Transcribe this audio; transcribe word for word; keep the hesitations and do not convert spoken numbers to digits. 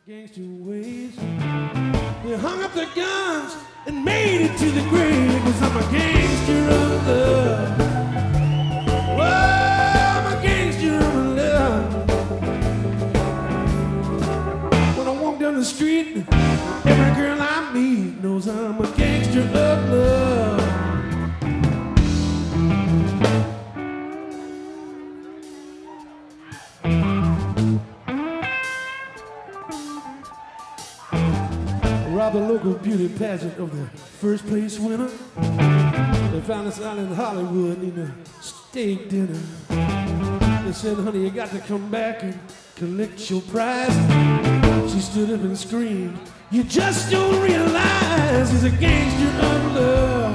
Gangster ways. They hung up their guns and made it to the grave. Cause I'm a gangster of love. Whoa, I'm a gangster of love. When I walk down the street, every girl I meet knows I'm a gangster of love. Robbed the local beauty pageant of the first place winner. They found us out in Hollywood eating a steak dinner. They said, honey, you got to come back and collect your prize. She stood up and screamed, you just don't realize he's a gangster of love.